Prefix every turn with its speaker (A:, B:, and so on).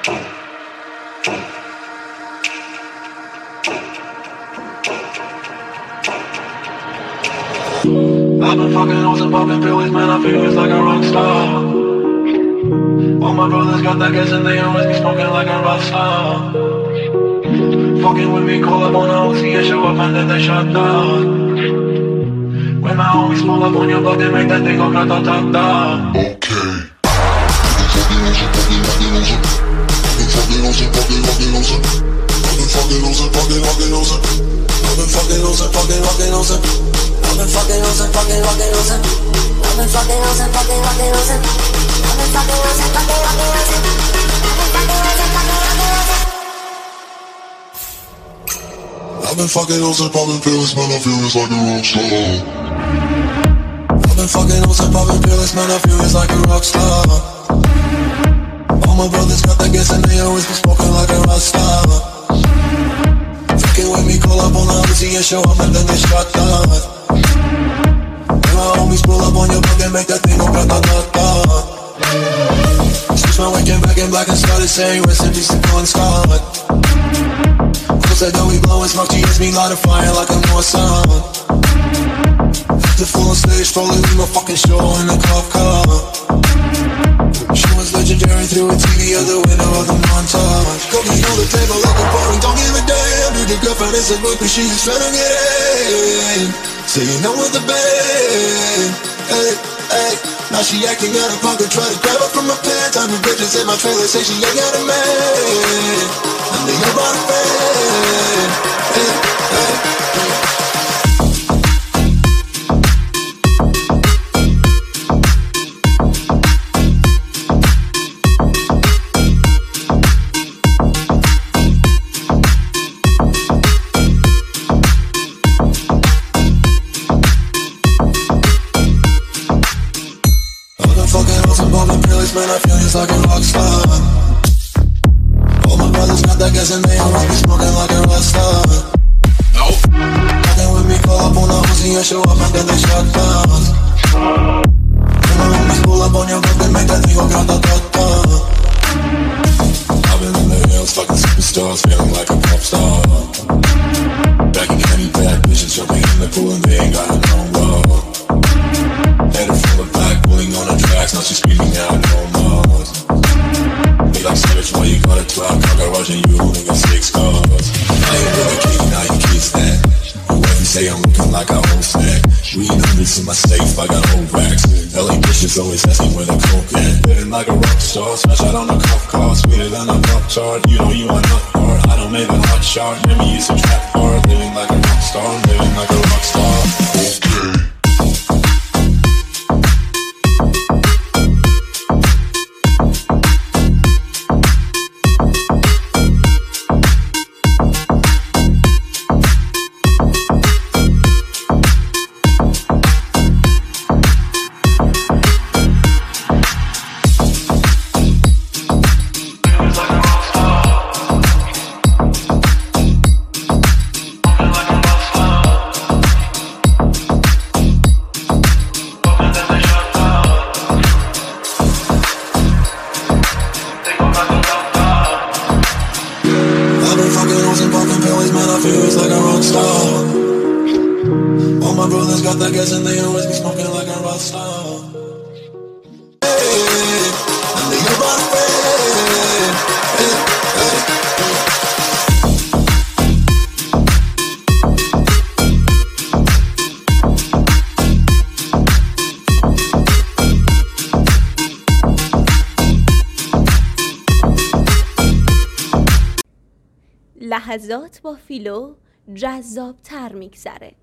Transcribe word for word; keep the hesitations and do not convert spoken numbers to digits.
A: I've been fucking hoes and popping pills, man, I feel it's like a rock star. All my brothers got that gas and they always be smoking like a rock star. Fucking with me, call up on a O C and show up and then they shut down. When my homies pull up on your block, they make that thing go grata-ta-ta.
B: Okay. Fucking losing, fucking, fucking losing. I've been fucking losing, fucking, fucking losing. I've been fucking losing, fucking, fucking losing. I've been fucking losing, fucking, fucking losing. I've been fucking losing, fucking, fucking losing. I've been fucking losing, fucking, fucking losing. I've been fucking losing, popping pills, man, I feel it's like a rock star. I've been fucking losing, popping pills, man, I feel it's like a rock star. All my brothers got that gas and they always be smoking like a rock star. Fucking with me, call up on the Uzi and show up and then they shut down. And my homies pull up on your block and make that thing go grata-ta-ta. Switch my waking back in black and started saying rest in peace to Bon Scott. Cause I know we blowing smoke, G S me light a fire like a North Sun. The full on stage, probably leave my fucking show in a cop car. She was legendary through a T V out the window of the montage. Cooking on the table like a party, don't give a damn. Dude, the girlfriend is a book, but she's trying to get in. Saying no with the band. Hey, hey. Now she acting out of pocket, try to grab her from my pants. I'm in bitches in my trailer, say she ain't got a man. And they ain't about a fan. Hey, hey, hey. Man, I feel it's like a rock star. All my brothers got that gas and they always be smoking like a rock star. Nope. Fucking with me, call up on a Uzi and show up and then they shut down. And my homies pull up on your block and make that thing go grata-ta-ta. I've been in the hills, fucking superstars, feeling like a pop star. Back in Kenny, bad bitches jumping in the pool and they ain't got no love. Headed full of black, pulling on the tracks, now she's screaming out no more. They like search why you got a twelve car garage and you only got six cars. I ain't with a key, now you kiss that. Whoever say I'm looking like a whole snack. Reading hundreds in my safe, I got whole racks. L A bitches always asking where the coke at. Living like a rock star, smash out on a cop car. Sweeter than a pop chart, you know you are not hard. I don't make a hot shot, never use a trap hard. Living like a rock star, living like a rock star. Okay.
C: لحظات با فیلو جذاب تر میگذره.